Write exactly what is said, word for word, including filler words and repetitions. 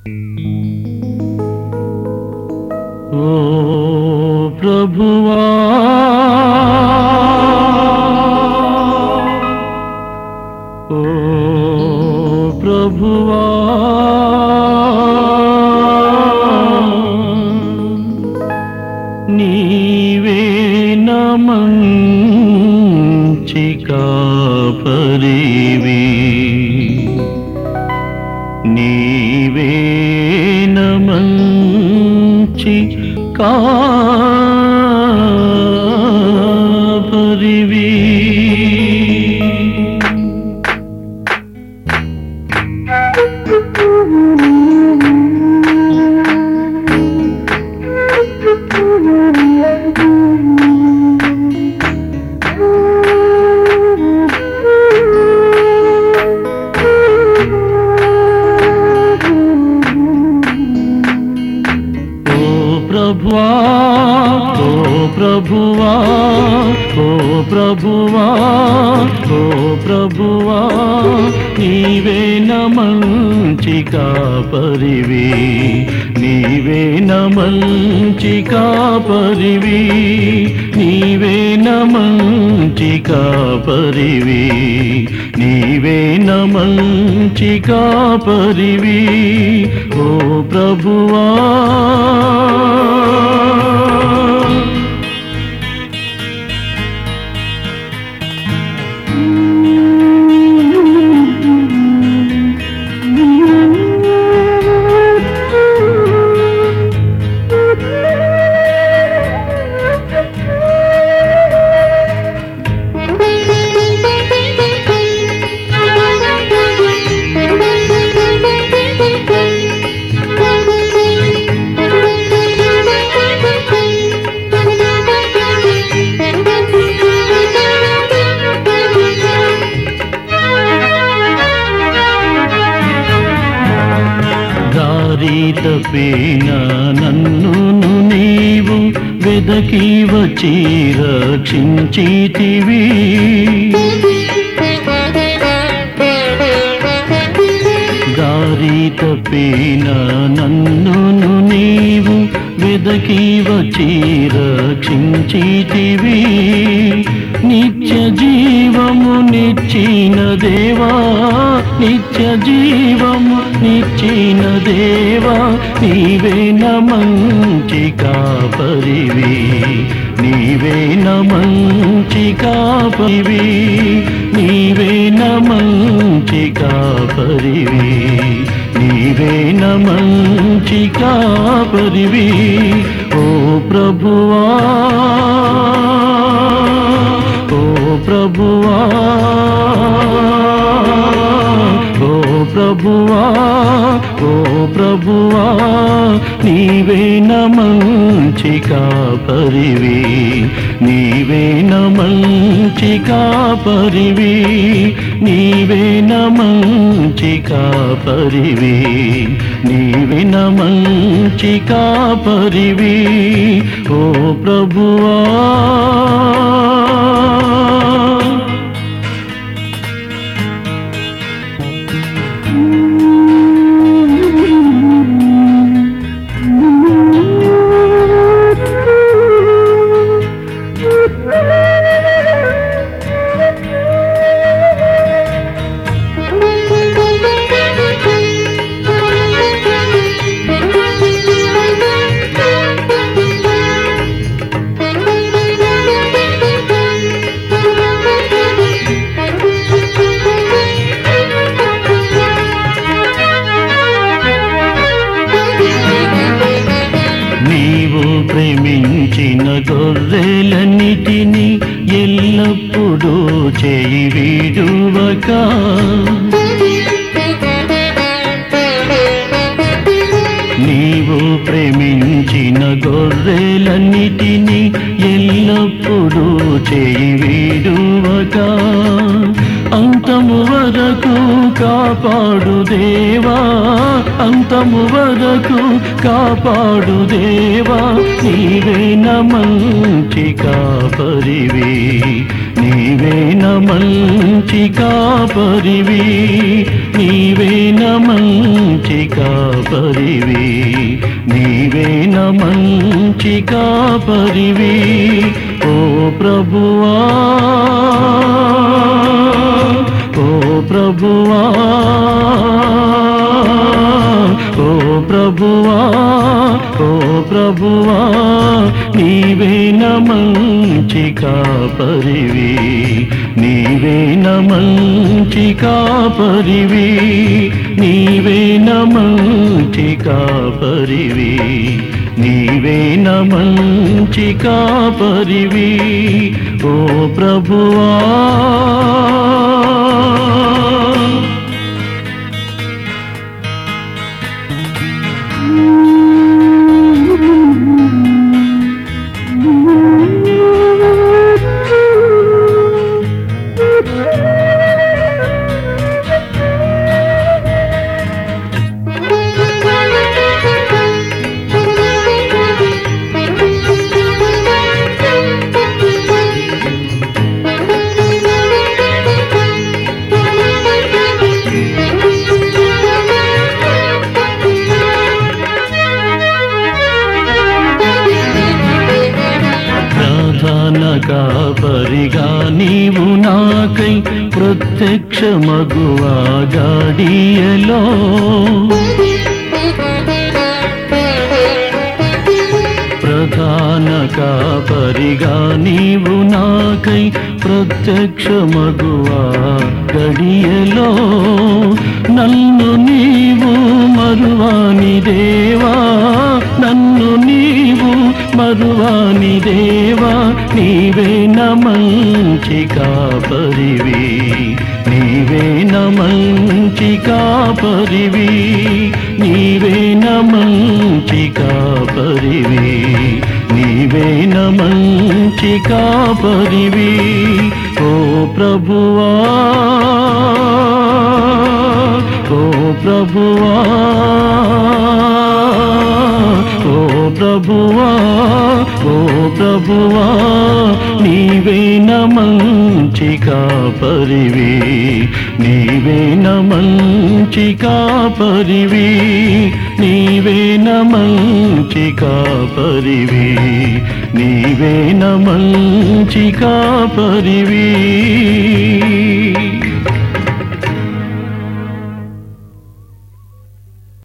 ओ प्रभुवा ओ प्रभुवा नीवे नमंची कापरिवी नीवे नमंची कापरिवी प्रभुवा ओ प्रभुवा ओ प्रभुवा ओ प्रभुवा नीवे नमंची कापरिवी नीवे नमंची कापरिवी नीवे नमंची कापरिवी नीवे नमंची कापरिवी ओ प्रभुवा తప్పిన నన్ను నీవు వెదకి వచ్చి రక్షించితివి దారి తప్పిన నన్ను నీవు వెదకి వచ్చి రక్షించితివి నిత్య జీవము నిచ్చిన దేవా నిత్య జీవము నిచ్చిన దేవా నీవే నమంచి కాపరివి నీవే నమంచి కాపరివి నీవే నమంచి కాపరివి నీవే నమంచి కాపరివి ఓ ప్రభువా ఓ ప్రభువా ఓ ప్రభువా ఓ ప్రభువా నీవే నమంచి కాపరివి నీవే నమంచి కాపరివి నీవే నమంచి కాపరివి నీవే నమంచి కాపరివి ఓ ప్రభువా ప్రేమించిన గొర్రెలన్నిటిని ఎల్లప్పుడూ చేయి వీడువక నీవు ప్రేమించిన గొర్రెలన్నిటిని ఎల్లప్పుడూ చేయి వీడువక అంతము వరకు కాపాడు దేవా అంతము వరకు కాపాడు దేవా నీవే నమంచి కాపరివి నీవే నమంచి కాపరివి నీవే నమంచి మంచి కాపరివి, నీవేన మంచి కాపరివి. ఓ ప్రభువా, ఓ ప్రభువా, ఓ ప్రభువా, ఓ ప్రభువా, నీవేన మంచి కాపరివి, నీవేన మంచి కాపరివి, నీవేన మంచి కాపరివి, నీవేన మంచి కాపరివి. ఓ ప్రభువా, కాపరిగా నీవు నాకై ప్రత్యక్ష మగువా గాడియలో, ప్రధాన కాపరిగా నీవు నాకై ప్రత్యక్ష మగువా గడియలో, నన్ను నీవు మరువాని దేవా, నన్ను నీవు మరువాని దేవా, నీవేన మంచి కాపరివి, నీవేన మంచి కాపరివి, నీవేన మంచి కాపరివి, నీవేన మంచి కాపరివి. ఓ ప్రభువా, ఓ ప్రభువా, ఓ ప్రభువా, ఓ ప్రభువా, నీవేన మంచి కాపరివి, నీవేన మంచి కాపరివి, నీవేన మంచి కాపరివి, నీవేన మంచి కాపరివి.